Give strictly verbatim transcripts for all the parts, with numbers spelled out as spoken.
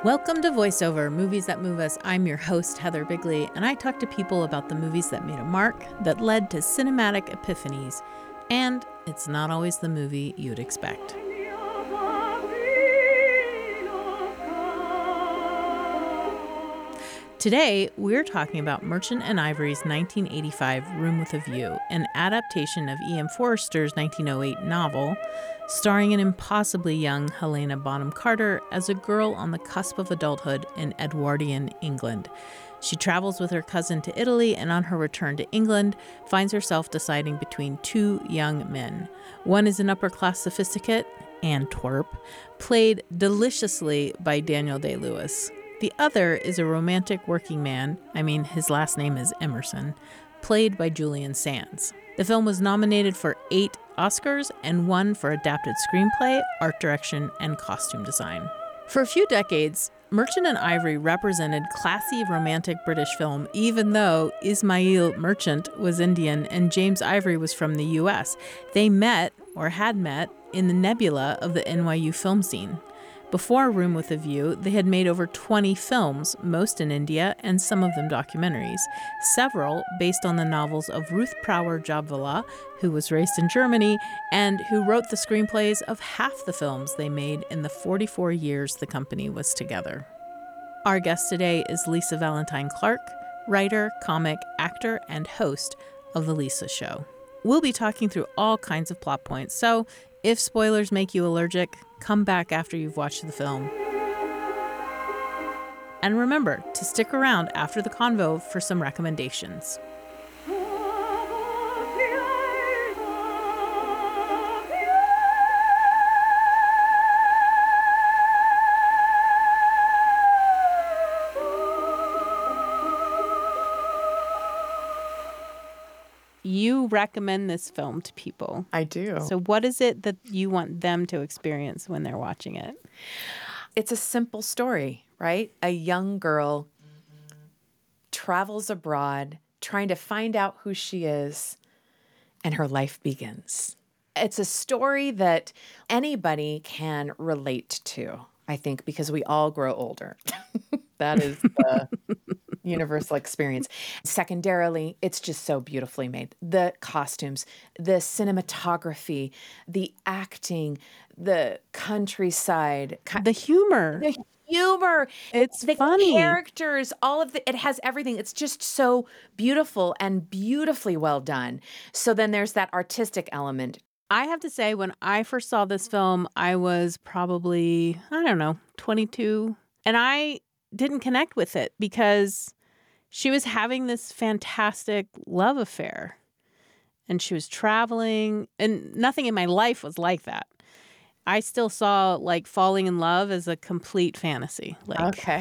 Welcome to VoiceOver, Movies That Move Us. I'm your host, Heather Bigley, and I talk to people about the movies that made a mark, that led to cinematic epiphanies. And it's not always the movie you'd expect. Today, we're talking about Merchant and Ivory's nineteen eighty-five Room with a View, an adaptation of E M Forster's nineteen oh eight novel, starring an impossibly young Helena Bonham Carter as a girl on the cusp of adulthood in Edwardian England. She travels with her cousin to Italy and on her return to England finds herself deciding between two young men. One is an upper-class sophisticate, Antwerp, played deliciously by Daniel Day-Lewis. The other is a romantic working man, I mean his last name is Emerson, played by Julian Sands. The film was nominated for eight Oscars and won for Adapted Screenplay, Art Direction, and Costume Design. For a few decades, Merchant and Ivory represented classy romantic British film, even though Ismail Merchant was Indian and James Ivory was from the U S. They met, or had met, in the nebula of the N Y U film scene. Before Room with a View, they had made over twenty films, most in India and some of them documentaries, several based on the novels of Ruth Prower Jabvala, who was raised in Germany, and who wrote the screenplays of half the films they made in the forty-four years the company was together. Our guest today is Lisa Valentine Clark, writer, comic, actor, and host of The Lisa Show. We'll be talking through all kinds of plot points, so if spoilers make you allergic, come back after you've watched the film. And remember to stick around after the convo for some recommendations. You recommend this film to people. I do. So what is it that you want them to experience when they're watching it? It's a simple story, right? A young girl travels abroad trying to find out who she is, and her life begins. It's a story that anybody can relate to, I think, because we all grow older. That is the universal experience. Secondarily, it's just so beautifully made. The costumes, the cinematography, the acting, the countryside. The humor. The humor. It's the funny. Characters, all of the, it has everything. It's just so beautiful and beautifully well done. So then there's that artistic element. I have to say, when I first saw this film, I was probably, I don't know, twenty-two. And I didn't connect with it because she was having this fantastic love affair. And she was traveling, and nothing in my life was like that. I still saw, like, falling in love as a complete fantasy. Like, Okay.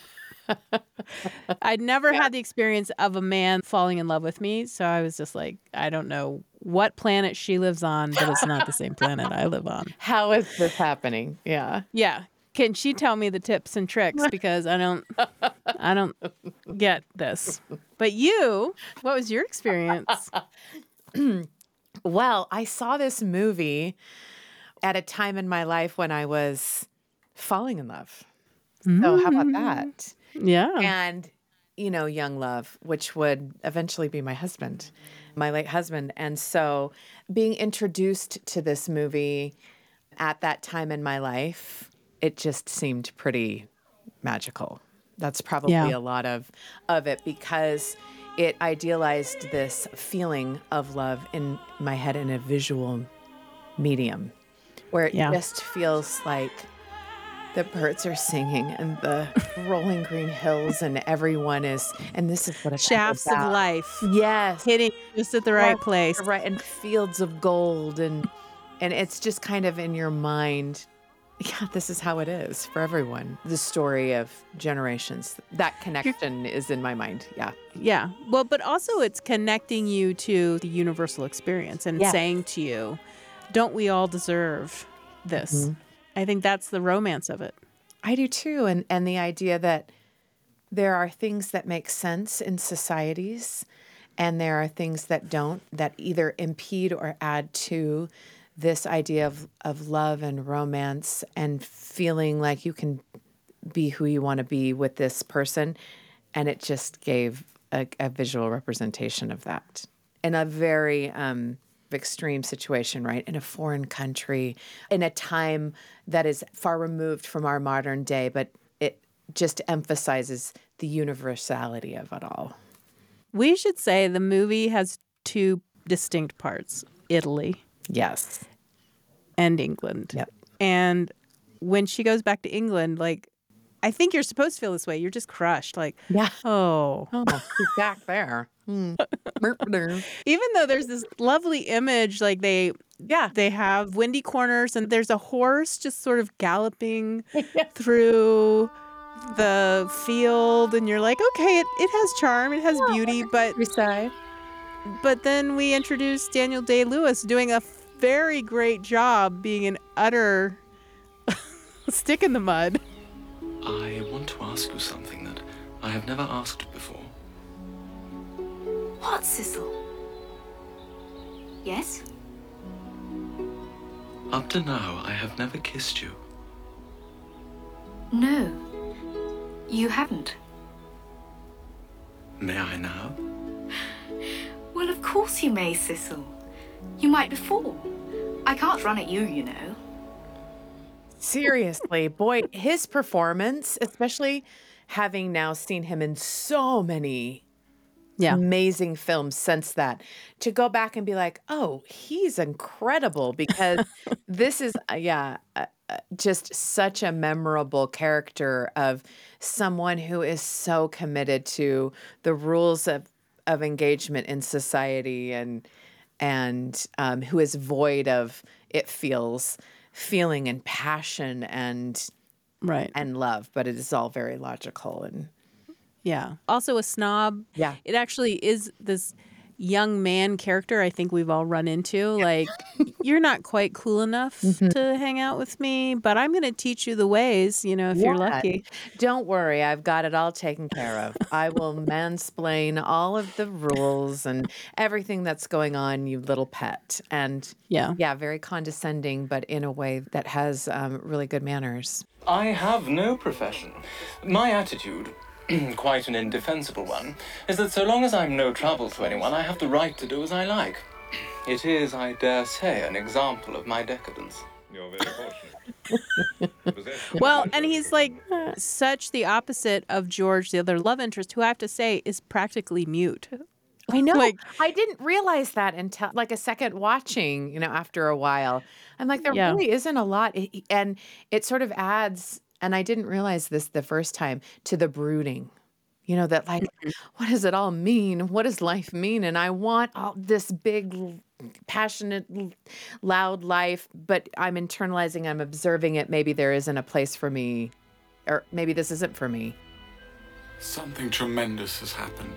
I'd never Yeah. had the experience of a man falling in love with me. So I was just like, I don't know what planet she lives on, but it's not the same planet I live on. How is this happening? Yeah. Yeah. Can she tell me the tips and tricks? Because I don't, I don't get this. But you, what was your experience? Well, I saw this movie at a time in my life when I was falling in love. So how about that? Yeah. And, you know, young love, which would eventually be my husband, my late husband. And so being introduced to this movie at that time in my life, it just seemed pretty magical. That's probably Yeah. a lot of, of it because it idealized this feeling of love in my head in a visual medium where it Yeah. just feels like the birds are singing and the rolling green hills and everyone is, and this is what it's Shafts about. of life Yes. hitting just at the right Yes, place. Right. And fields of gold. And, and it's just kind of in your mind. Yeah, this is how it is for everyone. The story of generations. That connection is in my mind. Yeah. Yeah. Well, but also it's connecting you to the universal experience and Yeah. saying to you, don't we all deserve this? Mhm. I think that's the romance of it. I do too. And and the idea that there are things that make sense in societies and there are things that don't, that either impede or add to this idea of, of love and romance and feeling like you can be who you want to be with this person. And it just gave a, a visual representation of that in a very um, extreme situation, right? In a foreign country, in a time that is far removed from our modern day, but it just emphasizes the universality of it all. We should say the movie has two distinct parts, Italy. Yes. And England. Yep. And when she goes back to England, like, I think you're supposed to feel this way. You're just crushed. Like, yeah. oh. Oh, she's back there. Hmm. Even though there's this lovely image, like they yeah. they have windy corners and there's a horse just sort of galloping through the field. And you're like, okay, it, it has charm. It has beauty. But, but then we introduce Daniel Day-Lewis doing a very great job being an utter stick in the mud. I want to ask you something that I have never asked before. What, Cecil? Yes? Up to now, I have never kissed you. No, you haven't. May I now? Well, of course you may, Cecil. You might before. I can't run at you, you know. Seriously, boy, his performance, especially having now seen him in so many yeah. amazing films since that, to go back and be like, oh, he's incredible, because this is, uh, yeah, uh, uh, just such a memorable character of someone who is so committed to the rules of, of engagement in society and, and um, who is void of, it feels, feeling and passion and right and love, but it is all very logical and yeah. Also a snob. Yeah. It actually is this young man character I think we've all run into. Like, you're not quite cool enough mm-hmm. to hang out with me, but I'm going to teach you the ways, you know, if what? You're lucky. Don't worry. I've got it all taken care of. I will mansplain all of the rules and everything that's going on, you little pet. And yeah, yeah, very condescending, but in a way that has um, really good manners. I have no profession. My attitude, quite an indefensible one, is that so long as I'm no trouble to anyone, I have the right to do as I like. It is, I dare say, an example of my decadence. You're very fortunate. Well, and he's like such the opposite of George, the other love interest, who I have to say is practically mute. I know. Like, I didn't realize that until like a second watching, you know, after a while. I'm like, there yeah. really isn't a lot. And it sort of adds, and I didn't realize this the first time, to the brooding. You know, that like, mm-hmm. what does it all mean? What does life mean? And I want all this big, passionate, loud life, but I'm internalizing, I'm observing it. Maybe there isn't a place for me, or maybe this isn't for me. Something tremendous has happened.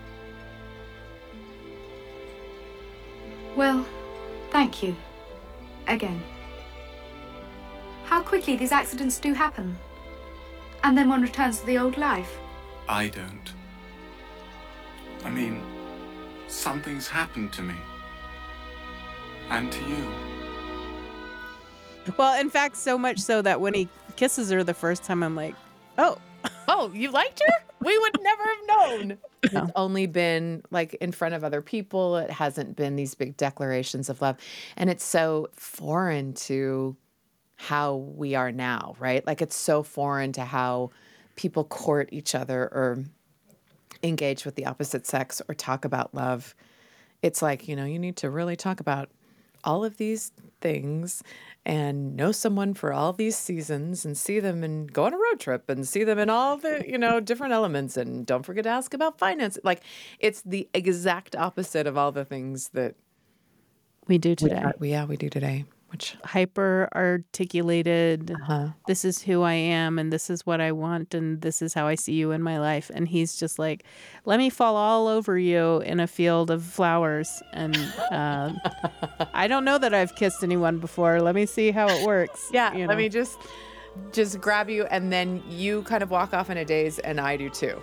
Well, thank you. Again. How quickly these accidents do happen. And then one returns to the old life. I don't. I mean, something's happened to me. And to you. Well, in fact, so much so that when he kisses her the first time, I'm like, oh. Oh, you liked her? We would never have known. It's only been like in front of other people. It hasn't been these big declarations of love. And it's so foreign to how we are now, right? Like it's so foreign to how people court each other or engage with the opposite sex or talk about love. It's like, you know, you need to really talk about all of these things and know someone for all these seasons and see them and go on a road trip and see them in all the, you know, different elements. And don't forget to ask about finance. Like it's the exact opposite of all the things that we do today. We, yeah, we do today. Which hyper articulated, uh-huh. this is who I am and this is what I want and this is how I see you in my life. And he's just like, let me fall all over you in a field of flowers. And uh, I don't know that I've kissed anyone before. Let me see how it works. Yeah, you know? Let me just just grab you and then you kind of walk off in a daze and I do too.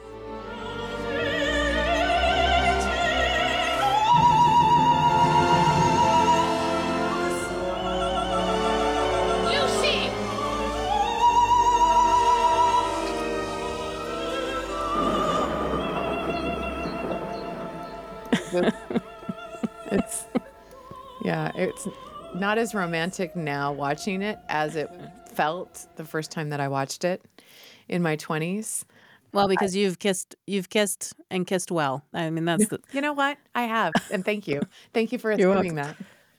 It's, it's yeah, it's not as romantic now watching it as it felt the first time that I watched it in my twenties. Well, because you've kissed, you've kissed and kissed well. I mean, that's the. You know what? I have, and thank you, thank you for You're assuming that.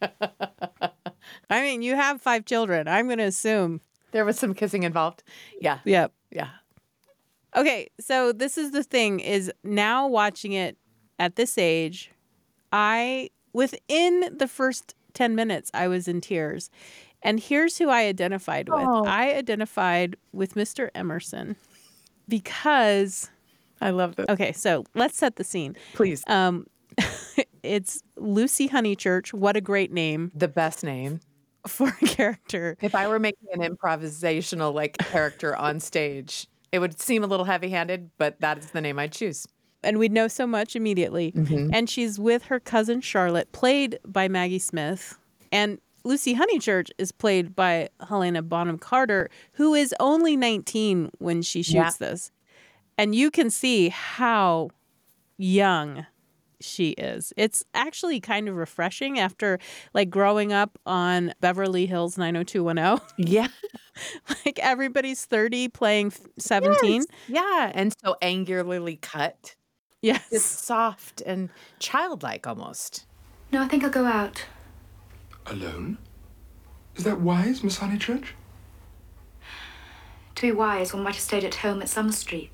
I mean, you have five children. I'm going to assume There was some kissing involved. Yeah, Yep. yeah. Okay, so this is the thing: is now watching it at this age, I within the first ten minutes I was in tears, and here's who I identified with. Oh. I identified with Mister Emerson because. I love this. Okay, so let's set the scene. Please, Um, it's Lucy Honeychurch. What a great name the best name. for a character. If I were making an improvisational like character on stage, it would seem a little heavy-handed, but that is the name I'd choose. And we'd know so much immediately. And she's with her cousin Charlotte, played by Maggie Smith. And Lucy Honeychurch is played by Helena Bonham Carter, who is only nineteen when she shoots Yeah. this. And you can see how young she is. It's actually kind of refreshing after like growing up on Beverly Hills nine oh two one oh. Yeah, Like everybody's thirty playing seventeen. yeah, and so angularly cut, Yes. just soft and childlike almost. No, I think I'll go out. Alone? Is that wise, Miss Honeychurch? To be wise, one might have stayed at home at Summer Street.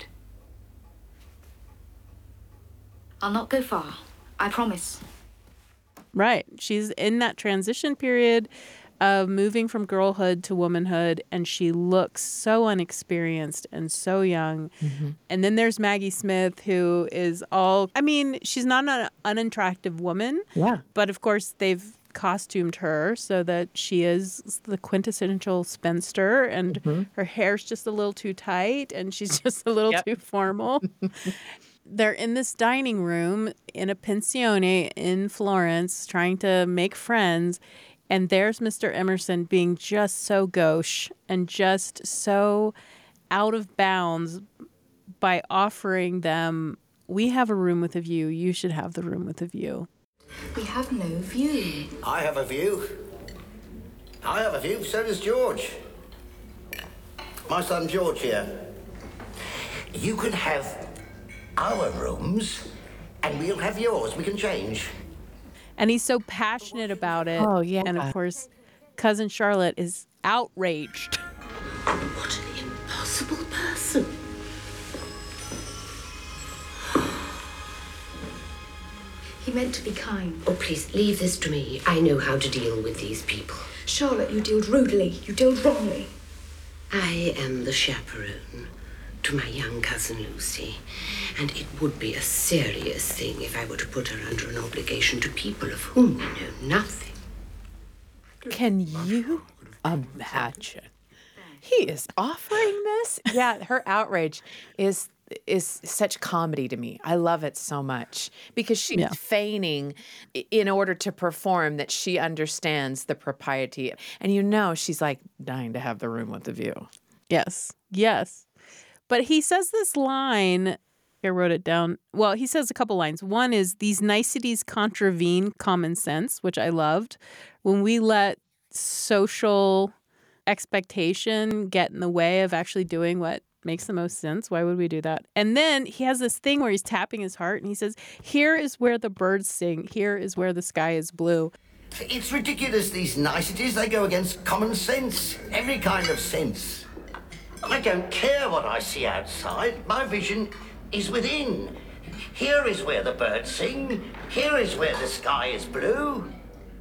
I'll not go far. I promise. Right. She's in that transition period of moving from girlhood to womanhood, and she looks so unexperienced and so young. And then there's Maggie Smith, who is all, I mean, she's not an unattractive woman, Yeah. but of course they've costumed her so that she is the quintessential spinster, and her hair's just a little too tight and she's just a little Yep. too formal. They're in this dining room in a pensione in Florence trying to make friends. And there's Mister Emerson being just so gauche and just so out of bounds by offering them, we have a room with a view. You should have the room with a view. We have no view. I have a view. I have a view, so does George. My son George here. You can have our rooms, and we'll have yours. We can change. And he's so passionate about it. Oh, yeah. And of course, cousin Charlotte is outraged. What an impossible person. He meant to be kind. Oh, please, leave this to me. I know how to deal with these people. Charlotte, you dealt rudely. You dealt wrongly. I am the chaperone to my young cousin Lucy, and it would be a serious thing if I were to put her under an obligation to people of whom we know nothing. Can you imagine? He is offering this? Yeah, her outrage is is such comedy to me. I love it so much because she's Yeah. feigning i- in order to perform that she understands the propriety. And you know she's like dying to have the room with the view. Yes. Yes. But he says this line, I wrote it down. Well, he says a couple lines. One is, these niceties contravene common sense, which I loved. When we let social expectation get in the way of actually doing what makes the most sense, why would we do that? And then he has this thing where he's tapping his heart and he says, here is where the birds sing. Here is where the sky is blue. It's ridiculous, these niceties. They go against common sense. Every kind of sense. I don't care what I see outside. My vision is within. Here is where the birds sing. Here is where the sky is blue.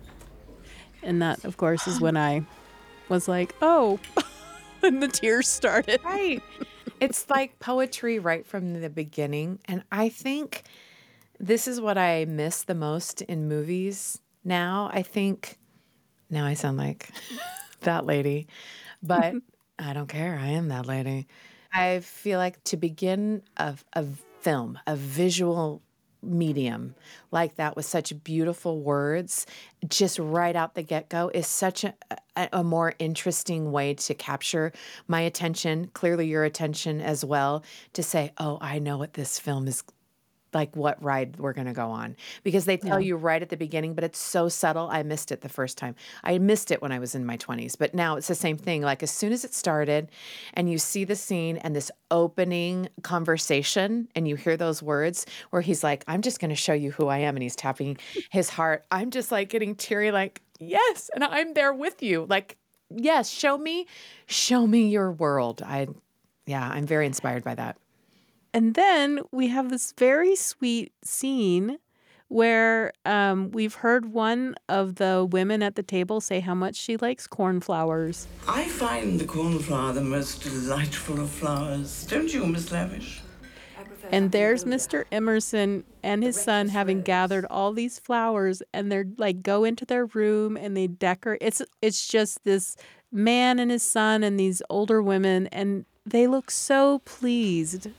And that, of course, is when I was like, oh, and the tears started. Right. It's like poetry right from the beginning. And I think this is what I miss the most in movies now. I think, now I sound like that lady, but I don't care. I am that lady. I feel like to begin a, a film, a visual medium like that with such beautiful words, just right out the get-go, is such a, a, a more interesting way to capture my attention, clearly your attention as well, to say, oh, I know what this film is like what ride we're going to go on, because they tell Yeah. you right at the beginning, but it's so subtle. I missed it the first time. I missed it when I was in my twenties, but now it's the same thing. Like as soon as it started and you see the scene and this opening conversation and you hear those words where he's like, I'm just going to show you who I am. And he's tapping his heart. I'm just like getting teary, like, yes. And I'm there with you. Like, yes, show me, show me your world. I, yeah, I'm very inspired by that. And then we have this very sweet scene where um, we've heard one of the women at the table say how much she likes cornflowers. I find the cornflower the most delightful of flowers. Don't you, Miss Lavish? And there's Mister Emerson and his son having gathered all these flowers, and they're like go into their room and they decorate. It's it's just this man and his son and these older women, and they look so pleased.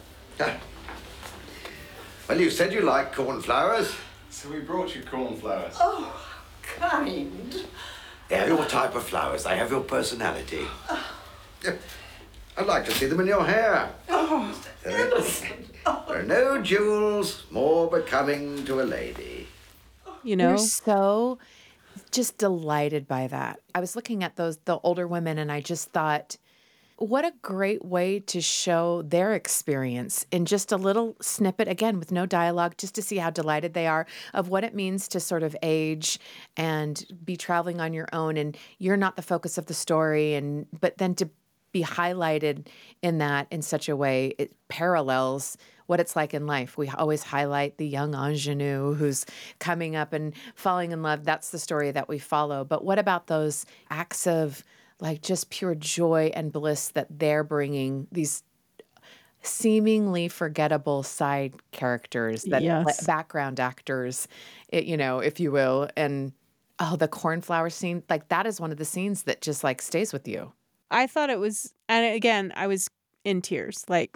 Well, you said you like cornflowers. So we brought you cornflowers. Oh, kind. They have your type of flowers. They have your personality. Yeah, I'd like to see them in your hair. Oh, There are, there are no jewels more becoming to a lady. You know, You're so just delighted by that. I was looking at those the older women and I just thought, what a great way to show their experience in just a little snippet, again, with no dialogue, just to see how delighted they are of what it means to sort of age and be traveling on your own. And you're not the focus of the story. And but then to be highlighted in that in such a way, it parallels what it's like in life. We always highlight the young ingenue who's coming up and falling in love. That's the story that we follow. But what about those acts of like just pure joy and bliss that they're bringing, these seemingly forgettable side characters, that Yes. background actors, it, you know, if you will. And oh, the cornflower scene, like that is one of the scenes that just like stays with you. I thought it was, and again, I was in tears. Like,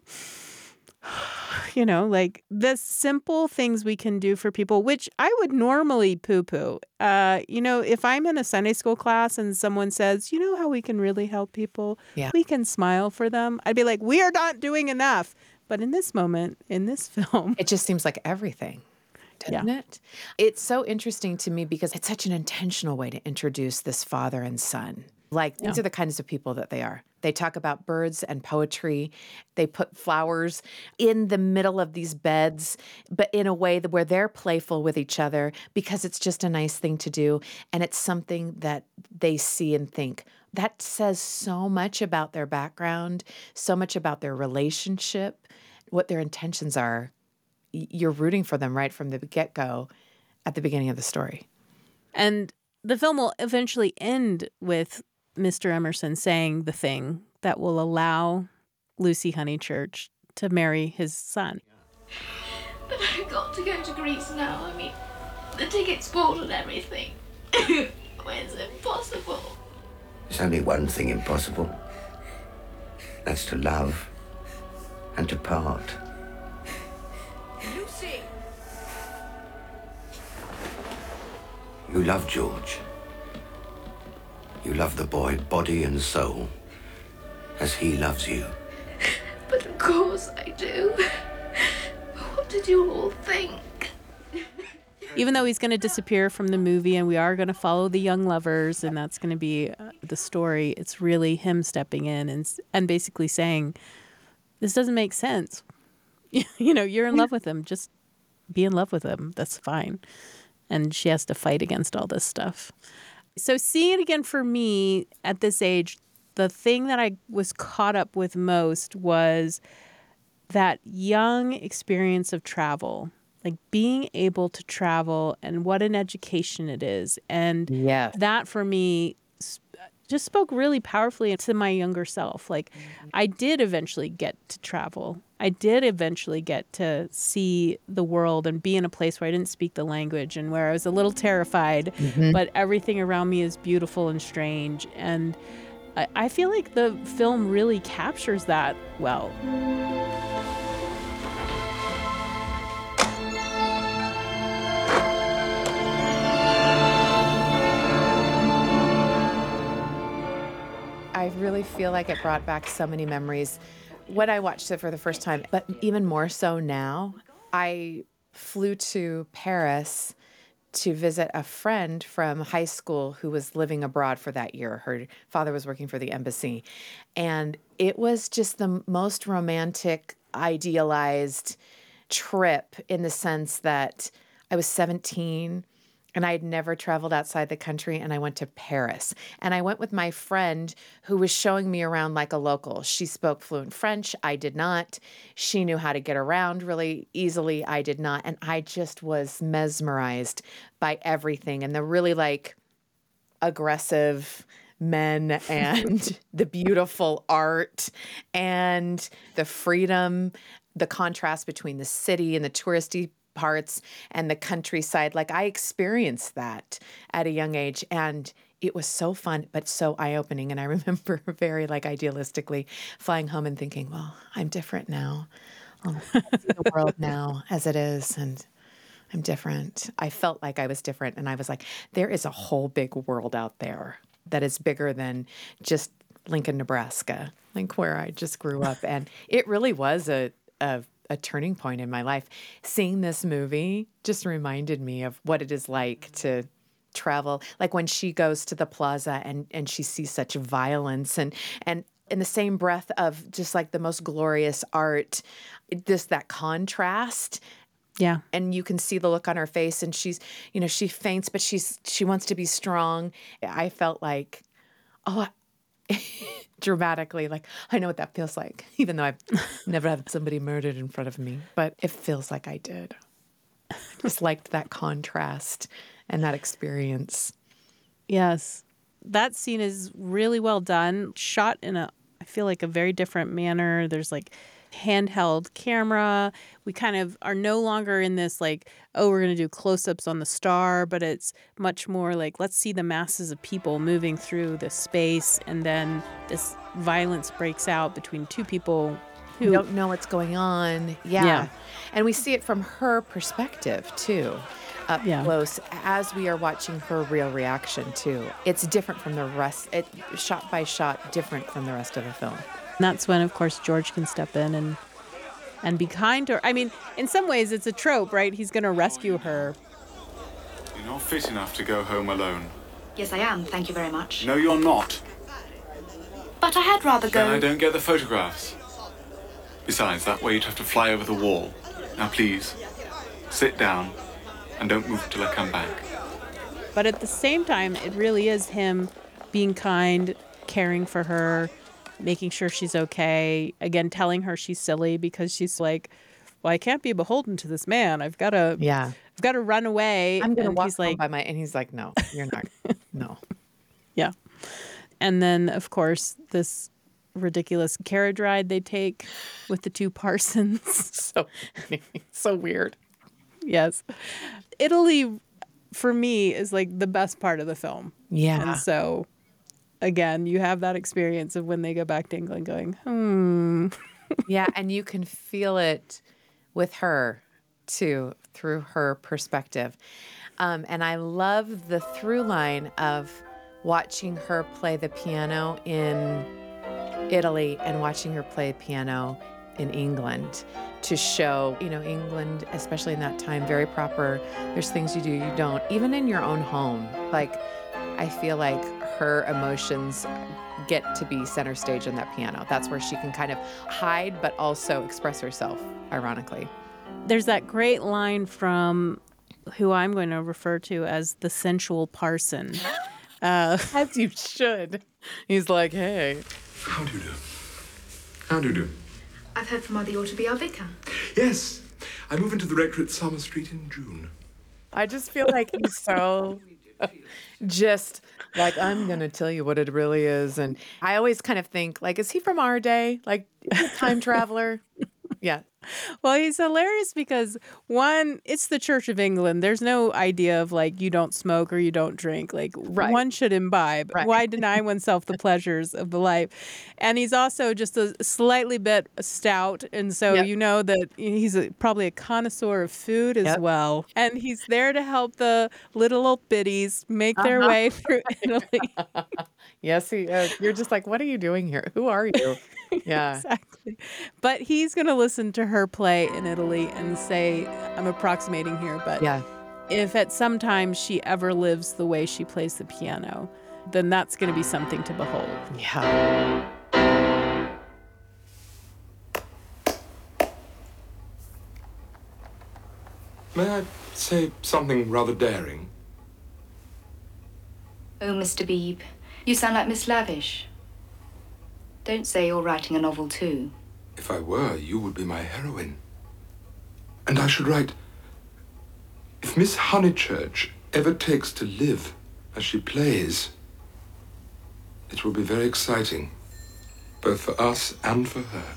you know, like the simple things we can do for people, which I would normally poo poo. Uh, you know, if I'm in a Sunday school class and someone says, you know how we can really help people? Yeah. We can smile for them. I'd be like, we are not doing enough. But in this moment, in this film, It just seems like everything, doesn't it? It's so interesting to me because it's such an intentional way to introduce this father and son. Like, these Yeah. are the kinds of people that they are. They talk about birds and poetry. They put flowers in the middle of these beds, but in a way that where they're playful with each other because it's just a nice thing to do. And it's something that they see and think. That says so much about their background, so much about their relationship, what their intentions are. Y- You're rooting for them right from the get-go at the beginning of the story. and the film will eventually end with Mister Emerson saying the thing that will allow Lucy Honeychurch to marry his son. But I've got to go to Greece now. I mean, the ticket's bought and everything. When's it possible? There's only one thing impossible. That's to love and to part. Lucy! You love George. You love the boy body and soul as he loves you. But of course I do. What did you all think? Even though he's going to disappear from the movie and we are going to follow the young lovers and that's going to be uh, the story, it's really him stepping in and s- and basically saying, this doesn't make sense. You know, you're in love with him. Just be in love with him. That's fine. And she has to fight against all this stuff. So seeing it again for me at this age, the thing that I was caught up with most was that young experience of travel, like being able to travel and what an education it is. And Yes. that for me s- just spoke really powerfully to my younger self. Like I did eventually get to travel. I did eventually get to see the world and be in a place where I didn't speak the language and where I was a little terrified, but everything around me is beautiful and strange. And I, I feel like the film really captures that well. I really feel like it brought back so many memories when I watched it for the first time, but even more so now. I flew to Paris to visit a friend from high school who was living abroad for that year. Her father was working for the embassy. And it was just the most romantic, idealized trip in the sense that I was seventeen and I had never traveled outside the country, and I went to Paris. And I went with my friend who was showing me around like a local. She spoke fluent French. I did not. She knew how to get around really easily. I did not. And I just was mesmerized by everything and the really like aggressive men and the beautiful art and the freedom, the contrast between the city and the touristy parts and the countryside. Like I experienced that at a young age, and it was so fun, but so eye-opening. And I remember very like idealistically flying home and thinking, well, I'm different now. Um, I see the world now as it is, and I'm different. I felt like I was different, and I was like, there is a whole big world out there that is bigger than just Lincoln, Nebraska, like where I just grew up. And it really was a, a a turning point in my life. Seeing this movie just reminded me of what it is like to travel. Like when she goes to the plaza and, and she sees such violence and, and in the same breath of just like the most glorious art, this, that contrast. Yeah. And you can see the look on her face, and she's, you know, she faints, but she's, she wants to be strong. I felt like, oh, dramatically, like, I know what that feels like, even though I've never had somebody murdered in front of me, but it feels like I did. I just liked that contrast and that experience. Yes. That scene is really well done, shot in a, I feel like a very different manner. There's like handheld camera. We kind of are no longer in this like, oh, we're going to do close-ups on the star, but it's much more like, let's see the masses of people moving through this space, and then this violence breaks out between two people who You don't know what's going on. Yeah. Yeah. And we see it from her perspective too, up Yeah. close, as we are watching her real reaction too. It's different from the rest, it shot by shot, different from the rest of the film. And that's when, of course, George can step in and and be kind to her. I mean, in some ways, it's a trope, right? He's going to rescue her. You're not fit enough to go home alone. Yes, I am. Thank you very much. No, you're not. But I had rather Then go. I don't get the photographs. Besides, that way you'd have to fly over the wall. Now, please, sit down and don't move till I come back. But at the same time, it really is him being kind, caring for her, making sure she's okay. Again, telling her she's silly because she's like, well, I can't be beholden to this man. I've got to, Yeah. I've got to run away. I'm going to And walk he's home like, by my, and he's like, no, you're not. No. yeah. And then, of course, this ridiculous carriage ride they take with the two Parsons. So, so weird. Yes. Italy, for me, is like the best part of the film. Yeah. And so, again, you have that experience of when they go back to England going, hmm. Yeah, and you can feel it with her, too, through her perspective. Um, and I love the through line of watching her play the piano in Italy and watching her play piano in England to show, you know, England, especially in that time, very proper. There's things you do, you don't, even in your own home. Like, I feel like her emotions get to be center stage on that piano. That's where she can kind of hide, but also express herself, ironically. There's that great line from who I'm going to refer to as the sensual parson. Uh, As you should. He's like, hey. How do you do? How do you do? I've heard from Mother you're to be our vicar. Yes, I move into the rectory at Summer Street in June. I just feel like he's so just like, I'm going to tell you what it really is. And I always kind of think, like, is he from our day? Like, is he a time traveler? Yeah. Well, he's hilarious because, one, it's the Church of England. There's no idea of, like, you don't smoke or you don't drink. Like, Right. one should imbibe. Right. Why deny oneself the pleasures of the life? And he's also just a slightly bit stout. And so Yep. you know that he's a, probably a connoisseur of food as Yep. well. And he's there to help the little old biddies make their Uh-huh. way through Italy. Yes, he is. You're just like, what are you doing here? Who are you? Yeah. Exactly. But he's going to listen to her play in Italy and say, I'm approximating here, but Yeah. if at some time she ever lives the way she plays the piano, then that's going to be something to behold. Yeah. May I say something rather daring? Oh, Mister Beebe, you sound like Miss Lavish. Don't say you're writing a novel too. If I were, you would be my heroine. And I should write, if Miss Honeychurch ever takes to live as she plays, it will be very exciting, both for us and for her.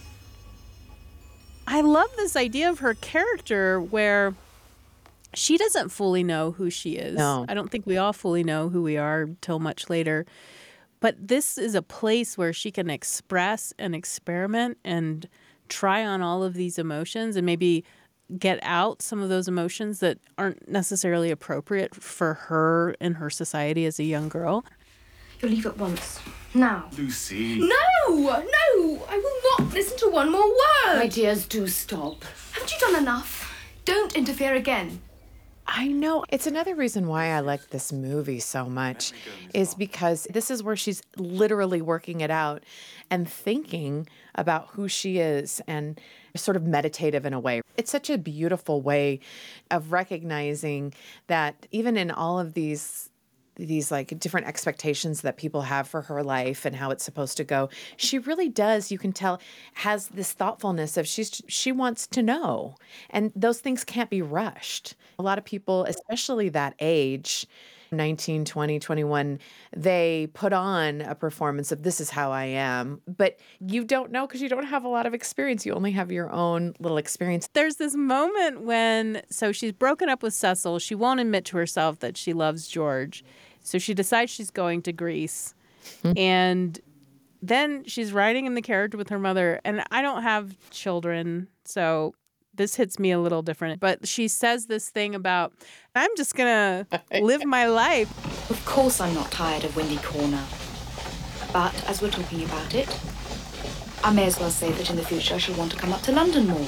I love this idea of her character where she doesn't fully know who she is. No. I don't think we all fully know who we are till much later. But this is a place where she can express and experiment and try on all of these emotions and maybe get out some of those emotions that aren't necessarily appropriate for her in her society as a young girl. You'll leave at once. Now. Lucy. No! No! I will not listen to one more word! My dears, do stop. Haven't you done enough? Don't interfere again. I know. It's another reason why I like this movie so much is because this is where she's literally working it out and thinking about who she is and sort of meditative in a way. It's such a beautiful way of recognizing that even in all of these these like different expectations that people have for her life and how it's supposed to go, she really does, you can tell, has this thoughtfulness of she's she wants to know. And those things can't be rushed. A lot of people, especially that age, nineteen, twenty, twenty-one, they put on a performance of this is how I am, but you don't know because you don't have a lot of experience. You only have your own little experience. There's this moment when, so she's broken up with Cecil. She won't admit to herself that she loves George. So she decides she's going to Greece. Mm-hmm. And then she's riding in the carriage with her mother. And I don't have children, so this hits me a little different. But she says this thing about, I'm just going to live my life. Of course I'm not tired of Windy Corner. But as we're talking about it, I may as well say that in the future I shall want to come up to London more.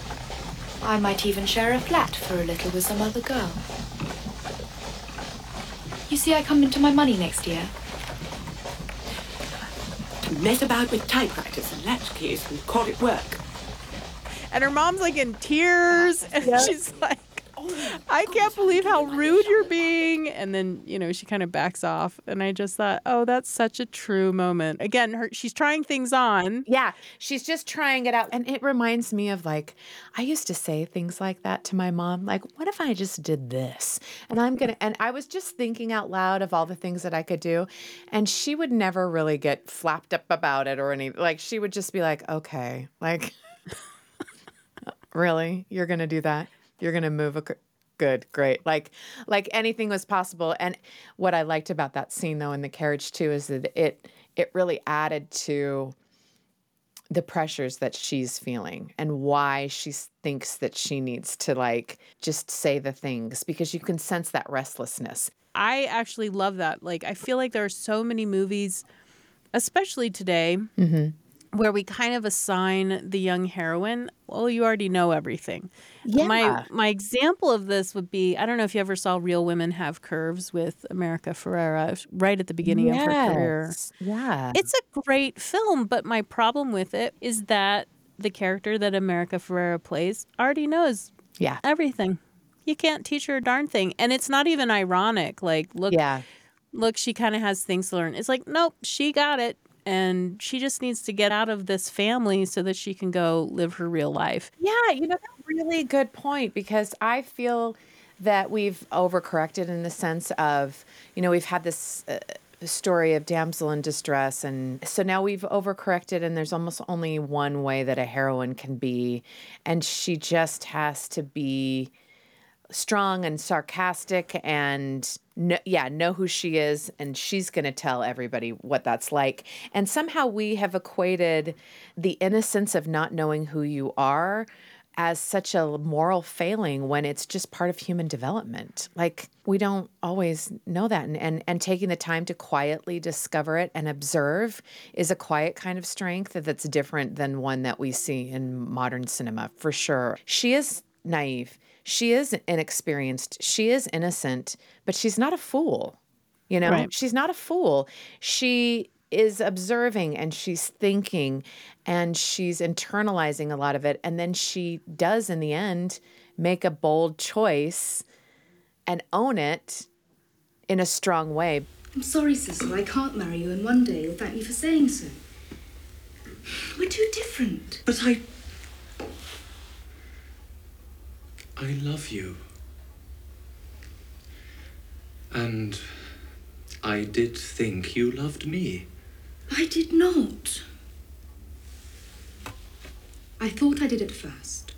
I might even share a flat for a little with some other girl. You see, I come into my money next year. To mess about with typewriters and latchkeys and call it work. And her mom's like in tears. And Yep. she's like, I can't believe how rude you're being. And then, you know, she kind of backs off. And I just thought, oh, that's such a true moment. Again, her she's trying things on. Yeah, she's just trying it out. And it reminds me of like, I used to say things like that to my mom. Like, what if I just did this? And I'm going to, and I was just thinking out loud of all the things that I could do. And she would never really get flapped up about it or anything. Like, she would just be like, okay, like, really? You're going to do that? You're going to move a good, great. Like, like anything was possible. And what I liked about that scene though in the carriage too is that it it really added to the pressures that she's feeling and why she thinks that she needs to like just say the things because you can sense that restlessness. I actually love that. Like, I feel like there are so many movies, especially today, Mm-hmm. where we kind of assign the young heroine, well, you already know everything. Yeah. My my example of this would be, I don't know if you ever saw Real Women Have Curves with America Ferrera right at the beginning of her career. Yeah. It's a great film, but my problem with it is that the character that America Ferrera plays already knows Yeah. everything. You can't teach her a darn thing. And it's not even ironic. Like, look, Yeah. look, she kind of has things to learn. It's like, nope, she got it. And she just needs to get out of this family so that she can go live her real life. Yeah, you know, that's a really good point because I feel that we've overcorrected in the sense of, you know, we've had this uh, story of damsel in distress. And so now we've overcorrected and there's almost only one way that a heroine can be. And she just has to be strong and sarcastic and no, yeah, know who she is, and she's going to tell everybody what that's like. And somehow we have equated the innocence of not knowing who you are as such a moral failing when it's just part of human development. Like, we don't always know that. And, and, and taking the time to quietly discover it and observe is a quiet kind of strength that's different than one that we see in modern cinema, for sure. She is naive. She is inexperienced. She is innocent, but she's not a fool. You know, Right. she's not a fool. She is observing and she's thinking and she's internalizing a lot of it. And then she does, in the end, make a bold choice and own it in a strong way. I'm sorry, Cecil, I can't marry you in one day. You'll thank me for saying so. We're too different. But I... I love you. And I did think you loved me. I did not. I thought I did at first.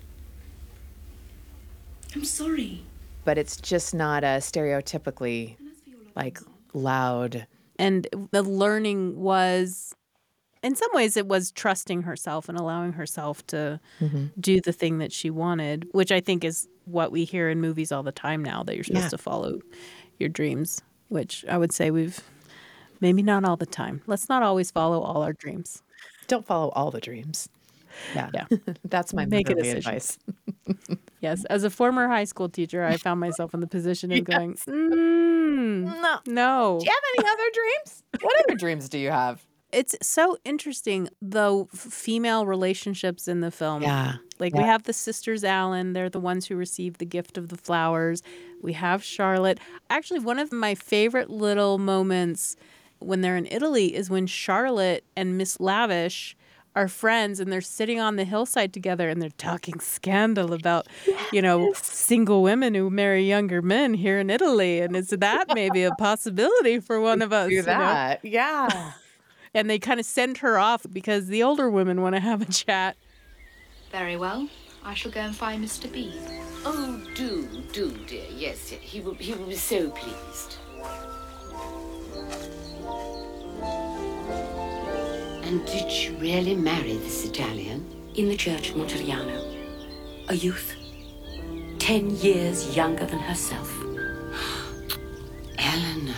I'm sorry. But it's just not a stereotypically, like, loud. And the learning was, in some ways, it was trusting herself and allowing herself to Mm-hmm. do the thing that she wanted, which I think is what we hear in movies all the time now, that you're supposed Yeah. to follow your dreams, which I would say we've, maybe not all the time. Let's not always follow all our dreams. Don't follow all the dreams. Yeah. Yeah. That's my Make a motherly decision. advice. Yes. As a former high school teacher, I found myself in the position of going, mm, No. no. Do you have any other dreams? What other dreams do you have? It's so interesting, though, f- female relationships in the film. Yeah. Like, Yeah. we have the sisters Allen. They're the ones who receive the gift of the flowers. We have Charlotte. Actually, one of my favorite little moments when they're in Italy is when Charlotte and Miss Lavish are friends and they're sitting on the hillside together and they're talking scandal about, you know, single women who marry younger men here in Italy. And is that maybe a possibility for one of us? Do you know? that. Yeah. And they kind of send her off because the older women want to have a chat. Very well. I shall go and find Mister B. Oh, do, do, dear. Yes, yes. He will, he will be so pleased. And did she really marry this Italian? In the church of Monteriano. A youth. Ten years younger than herself. Eleanor.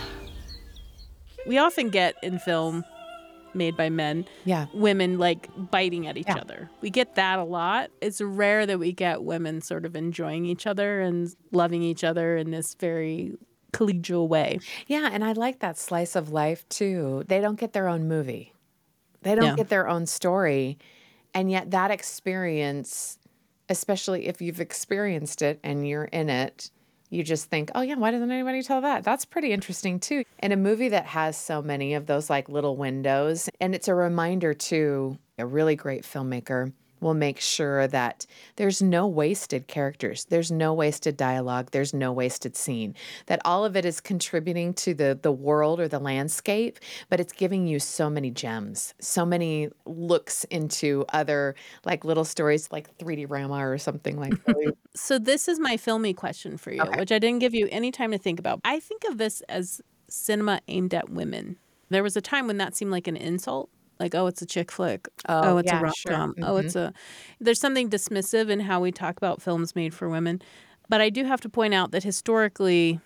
We often get in film made by men, Yeah. women like biting at each Yeah. other. We get that a lot. It's rare that we get women sort of enjoying each other and loving each other in this very collegial way. Yeah, and I like that slice of life too. They don't get their own movie. They don't Yeah. get their own story. And yet that experience, especially if you've experienced it and you're in it, you just think, oh yeah, why doesn't anybody tell that? That's pretty interesting too. In a movie that has so many of those like little windows, and it's a reminder too, a really great filmmaker will make sure that there's no wasted characters. There's no wasted dialogue. There's no wasted scene. That all of it is contributing to the the world or the landscape, but it's giving you so many gems, so many looks into other like little stories like three D Rama or something like that. So this is my filmy question for you, Okay. which I didn't give you any time to think about. I think of this as cinema aimed at women. There was a time when that seemed like an insult. Like, oh, it's a chick flick. Oh, Oh, it's yeah, a rom sure. com. Oh, it's a. There's something dismissive in how we talk about films made for women. But I do have to point out that historically,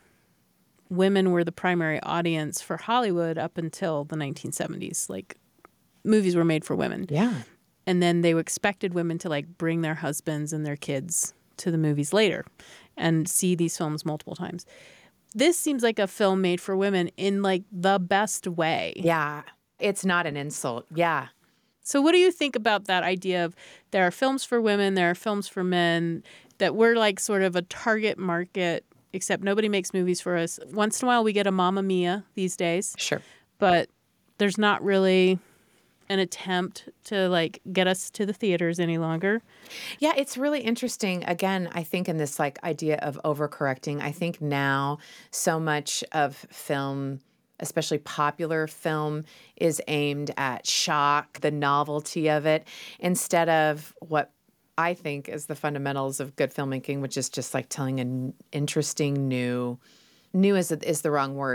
women were the primary audience for Hollywood up until the nineteen seventies. Like, movies were made for women. Yeah. And then they expected women to like bring their husbands and their kids to the movies later and see these films multiple times. This seems like a film made for women in like the best way. Yeah. It's not an insult. Yeah. So what do you think about that idea of there are films for women, there are films for men, that we're like sort of a target market, except nobody makes movies for us. Once in a while we get a Mamma Mia these days, Sure. but there's not really an attempt to like get us to the theaters any longer. Yeah, it's really interesting. Again, I think in this like idea of overcorrecting, I think now so much of film, especially popular film, is aimed at shock, the novelty of it, instead of what I think is the fundamentals of good filmmaking, which is just like telling an interesting new, new is is the wrong word,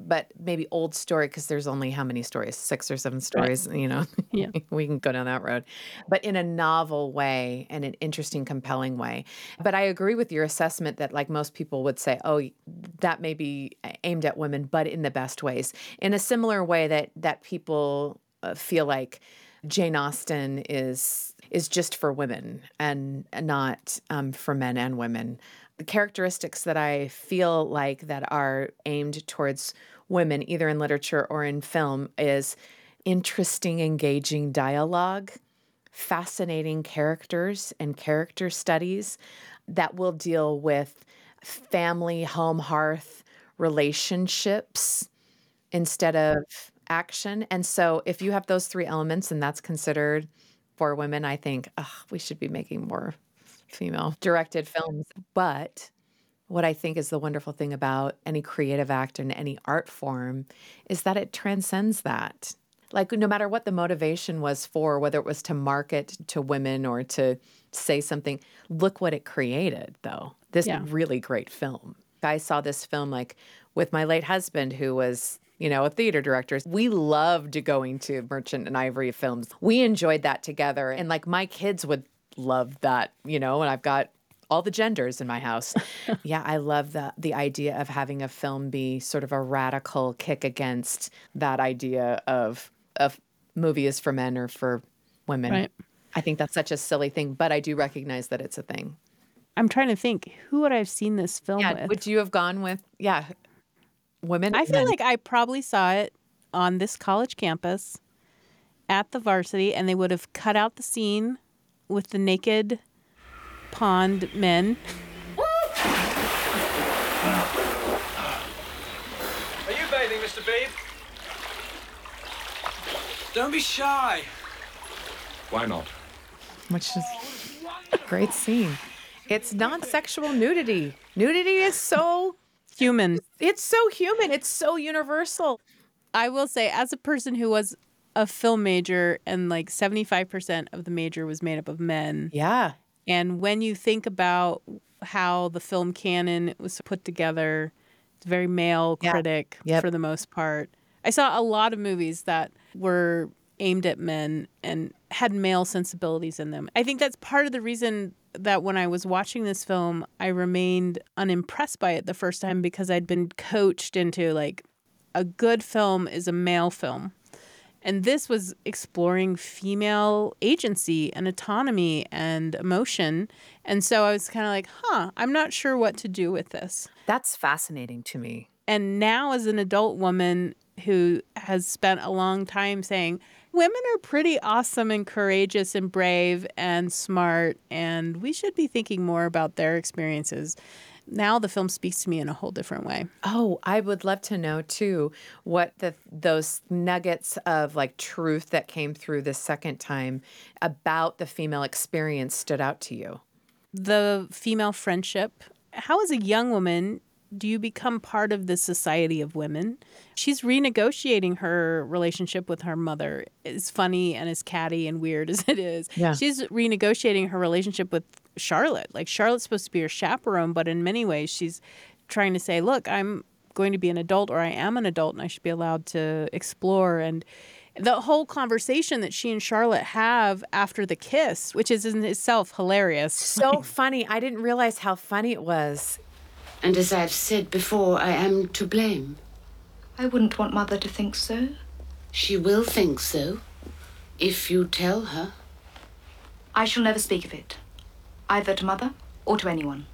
but maybe old story, because there's only how many stories? Six or seven stories, right. You know? Yeah. We can go down that road. But in a novel way and an interesting, compelling way. But I agree with your assessment that like most people would say, oh, that may be aimed at women, but in the best ways. In a similar way that that people uh, feel like Jane Austen is is just for women and not um, for men and women. The characteristics that I feel like that are aimed towards women, either in literature or in film, is interesting, engaging dialogue, fascinating characters and character studies that will deal with family, home, hearth relationships instead of action. And so if you have those three elements and that's considered for women, I think oh, we should be making more female-directed films. But what I think is the wonderful thing about any creative act and any art form is that it transcends that. Like, no matter what the motivation was for, whether it was to market to women or to say something, look what it created, though. This yeah. really great film. I saw this film, like, with my late husband, who was, you know, a theater director. We loved going to Merchant and Ivory films. We enjoyed that together. And, like, my kids would love that, you know, and I've got all the genders in my house. Yeah, I love the the idea of having a film be sort of a radical kick against that idea of of movie is for men or for women. Right. I think that's such a silly thing, but I do recognize that it's a thing. I'm trying to think, who would I have seen this film yeah, with? Would you have gone with, yeah, women? I feel men. like I probably saw it on this college campus at the Varsity, and they would have cut out the scene with the naked pond men. Are you bathing, Mister Beebe? Don't be shy. Why not? Which is a great scene. It's not sexual nudity. Nudity is so human. It's so human. It's so universal. I will say, as a person who was a film major and like seventy-five percent of the major was made up of men. Yeah. And when you think about how the film canon was put together, it's very male yeah. critic yep. for the most part. I saw a lot of movies that were aimed at men and had male sensibilities in them. I think that's part of the reason that when I was watching this film, I remained unimpressed by it the first time, because I'd been coached into like a good film is a male film. And this was exploring female agency and autonomy and emotion. And so I was kind of like, huh, I'm not sure what to do with this. That's fascinating to me. And now as an adult woman who has spent a long time saying, women are pretty awesome and courageous and brave and smart, and we should be thinking more about their experiences. Now the film speaks to me in a whole different way. Oh, I would love to know, too, what the those nuggets of, like, truth that came through the second time about the female experience stood out to you. The female friendship. How, as a young woman, do you become part of the society of women? She's renegotiating her relationship with her mother, as funny and as catty and weird as it is. Yeah. She's renegotiating her relationship with Charlotte. Like, Charlotte's supposed to be her chaperone, but in many ways she's trying to say, look, I'm going to be an adult, or I am an adult, and I should be allowed to explore. And the whole conversation that she and Charlotte have after the kiss, which is in itself hilarious. So funny. I didn't realize how funny it was. And as I've said before, I am to blame. I wouldn't want Mother to think so. She will think so, if you tell her. I shall never speak of it, either to Mother or to anyone.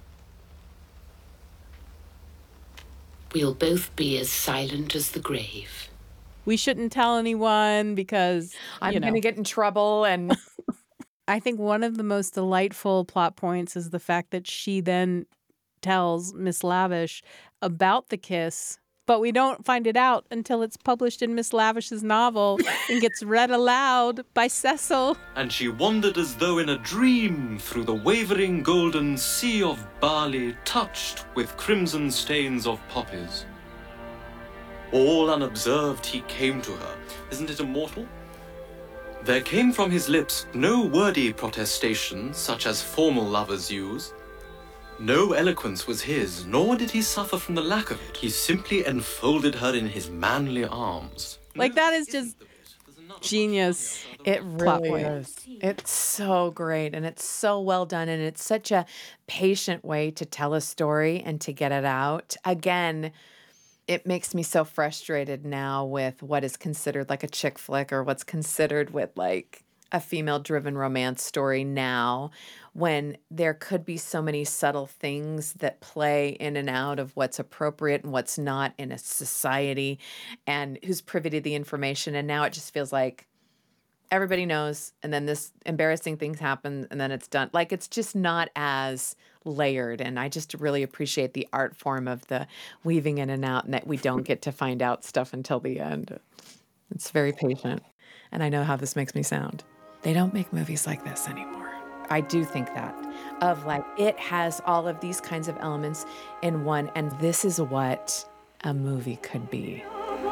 We'll both be as silent as the grave. We shouldn't tell anyone because, I'm you know. going to get in trouble. And I think one of the most delightful plot points is the fact that she then tells Miss Lavish about the kiss, but we don't find it out until it's published in Miss Lavish's novel and gets read aloud by Cecil. And she wandered as though in a dream through the wavering golden sea of barley touched with crimson stains of poppies. All unobserved he came to her. Isn't it immortal? There came from his lips no wordy protestation such as formal lovers use. No eloquence was his, nor did he suffer from the lack of it. He simply enfolded her in his manly arms. Like, that is just genius. It plot really point. is. It's so great, and it's so well done, and it's such a patient way to tell a story and to get it out. Again, it makes me so frustrated now with what is considered like a chick flick or what's considered with like a female-driven romance story now, when there could be so many subtle things that play in and out of what's appropriate and what's not in a society and who's privy to the information. And now it just feels like everybody knows, and then this embarrassing things happen, and then it's done. Like, it's just not as layered, and I just really appreciate the art form of the weaving in and out, and that we don't get to find out stuff until the end. It's very patient, and I know how this makes me sound. They don't make movies like this anymore. I do think that, of like, it has all of these kinds of elements in one, and this is what a movie could be.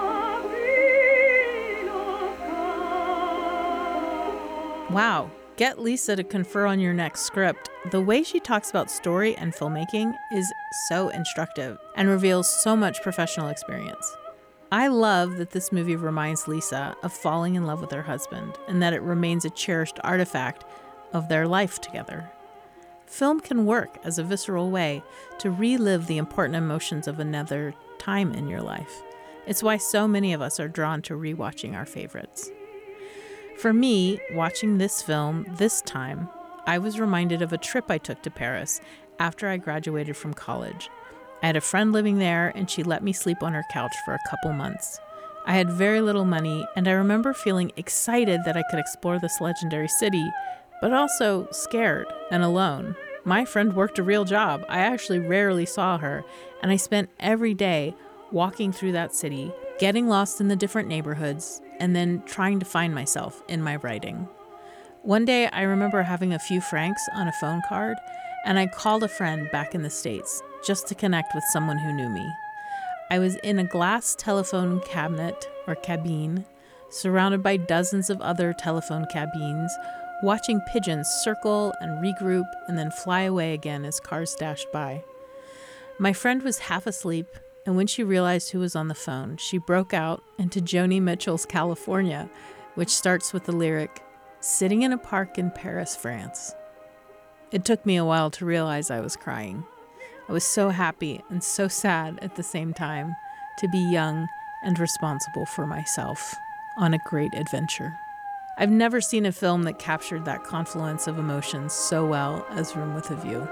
Wow. Get Lisa to confer on your next script. The way she talks about story and filmmaking is so instructive and reveals so much professional experience. I love that this movie reminds Lisa of falling in love with her husband and that it remains a cherished artifact of their life together. Film can work as a visceral way to relive the important emotions of another time in your life. It's why so many of us are drawn to rewatching our favorites. For me, watching this film this time, I was reminded of a trip I took to Paris after I graduated from college. I had a friend living there, and she let me sleep on her couch for a couple months. I had very little money, and I remember feeling excited that I could explore this legendary city, but also scared and alone. My friend worked a real job. I actually rarely saw her, and I spent every day walking through that city, getting lost in the different neighborhoods, and then trying to find myself in my writing. One day, I remember having a few francs on a phone card, and I called a friend back in the States just to connect with someone who knew me. I was in a glass telephone cabinet or cabine, surrounded by dozens of other telephone cabines, watching pigeons circle and regroup and then fly away again as cars dashed by. My friend was half asleep, and when she realized who was on the phone, she broke out into Joni Mitchell's California, which starts with the lyric, "Sitting in a park in Paris, France." It took me a while to realize I was crying. I was so happy and so sad at the same time to be young and responsible for myself on a great adventure. I've never seen a film that captured that confluence of emotions so well as Room with a View.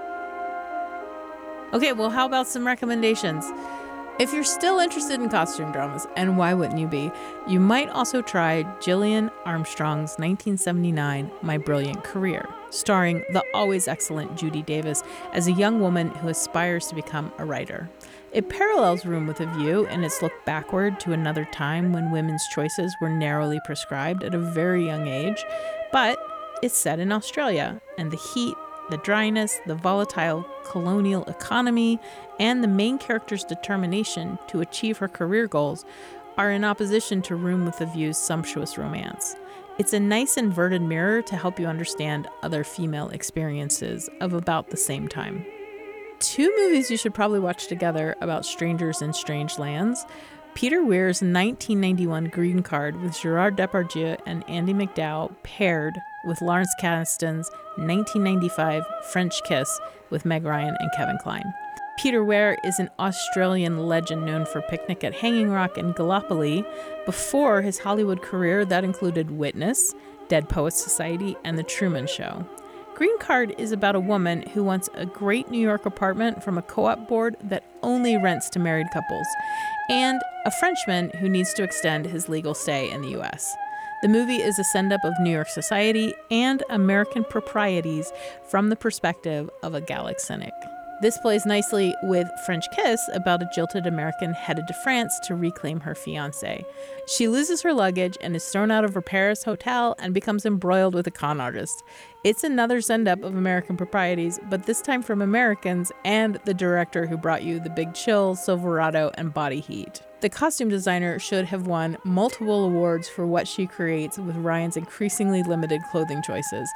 Okay, well, how about some recommendations? If you're still interested in costume dramas, and why wouldn't you be, you might also try Gillian Armstrong's nineteen seventy-nine My Brilliant Career, starring the always excellent Judy Davis as a young woman who aspires to become a writer. It parallels Room with a View in its look backward to another time when women's choices were narrowly prescribed at a very young age, but it's set in Australia, and the heat, the dryness, the volatile colonial economy, and the main character's determination to achieve her career goals are in opposition to Room with a View's sumptuous romance. It's a nice inverted mirror to help you understand other female experiences of about the same time. Two movies you should probably watch together about strangers in strange lands. Peter Weir's nineteen ninety-one Green Card with Gerard Depardieu and Andie MacDowell paired with Lawrence Kasdan's nineteen ninety-five French Kiss with Meg Ryan and Kevin Kline. Peter Weir is an Australian legend known for Picnic at Hanging Rock and Gallipoli. Before his Hollywood career, that included Witness, Dead Poets Society, and The Truman Show. Green Card is about a woman who wants a great New York apartment from a co-op board that only rents to married couples, and a Frenchman who needs to extend his legal stay in the U S. The movie is a send-up of New York society and American proprieties from the perspective of a Gallic cynic. This plays nicely with French Kiss, about a jilted American headed to France to reclaim her fiancé. She loses her luggage and is thrown out of her Paris hotel and becomes embroiled with a con artist. It's another send-up of American proprieties, but this time from Americans and the director who brought you The Big Chill, Silverado, and Body Heat. The costume designer should have won multiple awards for what she creates with Ryan's increasingly limited clothing choices.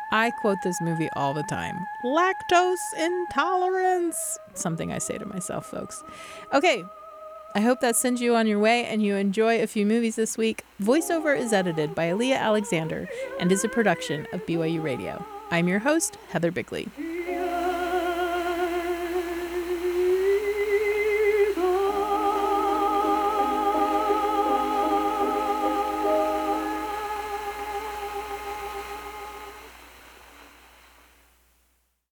I quote this movie all the time. Lactose intolerance. Something I say to myself, folks. Okay, I hope that sends you on your way and you enjoy a few movies this week. Voiceover is edited by Aaliyah Alexander and is a production of B Y U Radio. I'm your host, Heather Bickley.